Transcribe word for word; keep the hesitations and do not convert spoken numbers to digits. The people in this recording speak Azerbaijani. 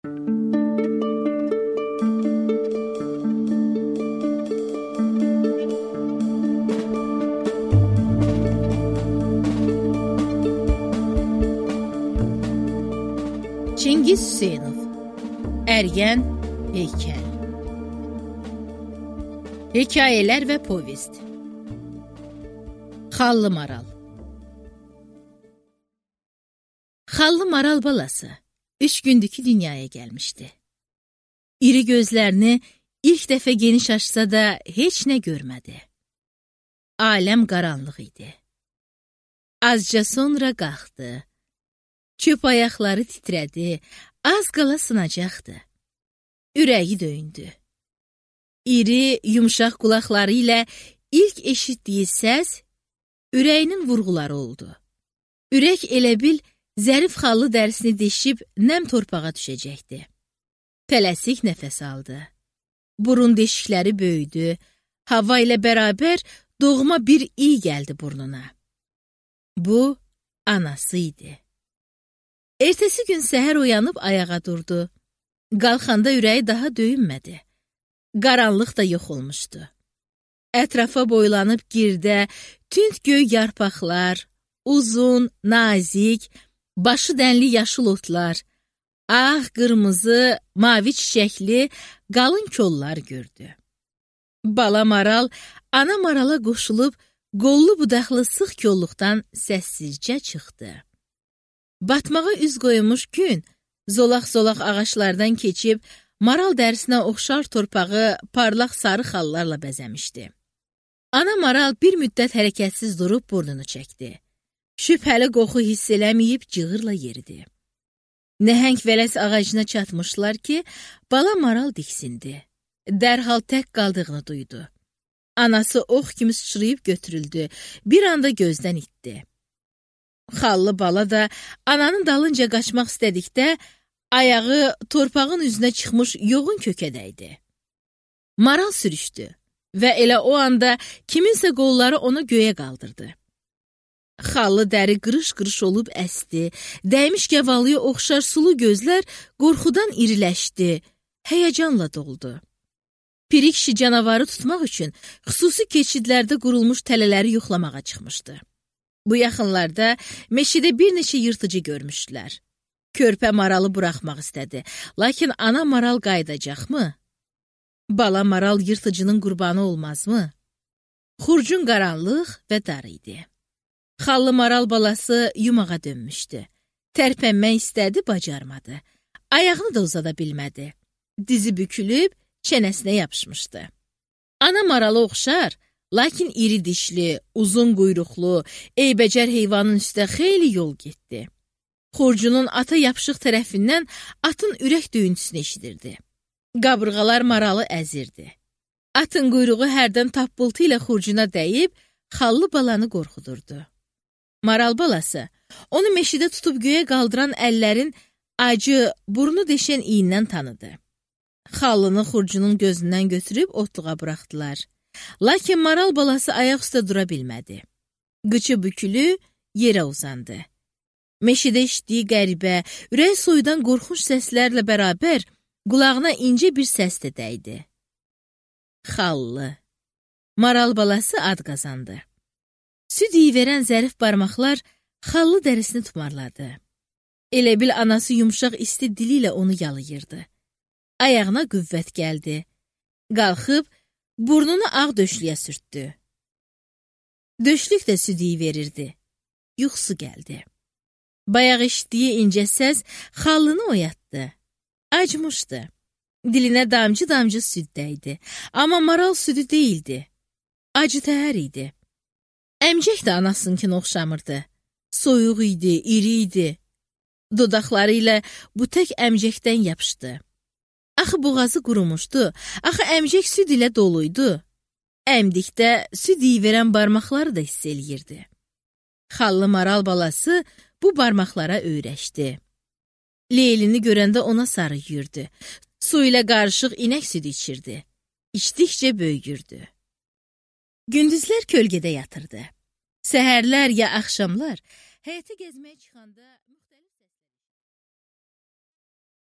Çingiz Hüseynov, Ərgən Heykəl. Hekayələr və povest. Xallı Maral. Xallı maral balası üç gündür ki dünyaya gəlmişdi. İri gözlərini ilk dəfə geniş açsa da heç nə görmədi. Aləm qaranlıq idi. Azca sonra qalxdı. Çöp ayaqları titrədi, az qala sınacaqdı. Ürəyi döyündü. İri, yumşaq qulaqları ilə ilk eşitdiyi səs ürəyinin vurğuları oldu. Ürək elə bil zərif xallı dərisini deşib nəm torpağa düşəcəkdi. Tələsik nəfəs aldı. Burun deşikləri böyüdü. Hava ilə bərabər doğma bir iy gəldi burnuna. Bu, anası idi. Ertəsi gün səhər oyanıb ayağa durdu. Qalxanda ürəyi daha döyünmədi. Qaranlıq da yox olmuşdu. Ətrafa boylanıb girdə tünd göy yarpaqlar, uzun, nazik, başı dənli yaşıl otlar, ağ, qırmızı, mavi çiçəkli, qalın kollar gördü. Bala maral, ana marala qoşulub, qollu budaqlı sıx kolluqdan səssizcə çıxdı. Batmağa üz qoymuş gün, zolaq-zolaq ağaçlardan keçib, maral dərisinə oxşar torpağı parlaq sarı xallarla bəzəmişdi. Ana maral bir müddət hərəkətsiz durub burnunu çəkdi. Şübhəli qoxu hiss eləməyib cığırla yeridi. Nəhəng vələs ağacına çatmışlar ki, bala maral diksindi. Dərhal tək qaldığını duydu. Anası ox kimi sıçrayıb götürüldü, bir anda gözdən itdi. Xallı bala da ananın dalınca qaçmaq istədikdə, ayağı torpağın üzünə çıxmış yoğun kökə dəydi. Maral sürüşdü və elə o anda kiminsə qolları onu göyə qaldırdı. Xallı dəri qırış-qırış olub əsdi, dəymiş gəvalıya oxşar sulu gözlər qorxudan iriləşdi, həyəcanla doldu. Piri kişi canavarı tutmaq üçün xüsusi keçidlərdə qurulmuş tələləri yoxlamağa çıxmışdı. Bu yaxınlarda meşədə bir neçə yırtıcı görmüşdülər. Körpə maralı buraxmaq istədi, lakin ana maral qayıdacaqmı? Bala maral yırtıcının qurbanı olmazmı? Xurcun qaranlıq və dar idi. Xallı maral balası yumağa dönmüşdü. Tərpənmək istədi, bacarmadı. Ayağını da uzada bilmədi. Dizi bükülüb, çənəsinə yapışmışdı. Ana maralı oxşar, lakin iri dişli, uzun quyruqlu, eybəcər heyvanın üstə xeyli yol getdi. Xurcunun ata yapışıq tərəfindən atın ürək döyüntüsünü eşidirdi. Qabırğalar maralı əzirdi. Atın quyruğu hərdən tappıltı ilə xurcuna dəyib, xallı balanı qorxudurdu. Maral balası onu meşədə tutub göyə qaldıran əllərin acı, burnu deşən iyindən tanıdı. Xallını xurcunun gözündən götürüb otluğa buraxdılar. Lakin maral balası ayaq üstə dura bilmədi. Qıçı bükülü yerə uzandı. Meşədə eşitdiyi qəribə, ürək soyudan qorxunç səslərlə bərabər qulağına incə bir səs də dəydi. Xallı. Maral balası ad qazandı. Süd iyi verən zərif barmaqlar xallı dərisini tumarladı. Elə bil anası yumşaq isti dili ilə onu yalayırdı. Ayağına qüvvət gəldi. Qalxıb, burnunu ağ döşlüyə sürtdü. Döşlük də süd iyi verirdi. Yuxusu gəldi. Bayaq eşitdiyi incə səs xallını oyatdı. Acmışdı. Dilinə damcı-damcı süd dəydi. Amma maral südü deyildi. Acı təhər idi. Əmcək də anasınkini oxşamırdı. Soyuq idi, iri idi. Dodaqları ilə bu tək əmcəkdən yapışdı. Axı boğazı qurumuşdu, axı əmcək süd ilə doluydu. Əmdikdə süd iyi verən barmaqları da hiss eləyirdi. Xallı maral balası bu barmaqlara öyrəşdi. Leylini görəndə ona sarı yürdü. Su ilə qarışıq inək südü içirdi. İçdikcə böyüyürdü. Gündüzlər kölgədə yatırdı. Səhərlər ya axşamlar həyətə gəzməyə çıxanda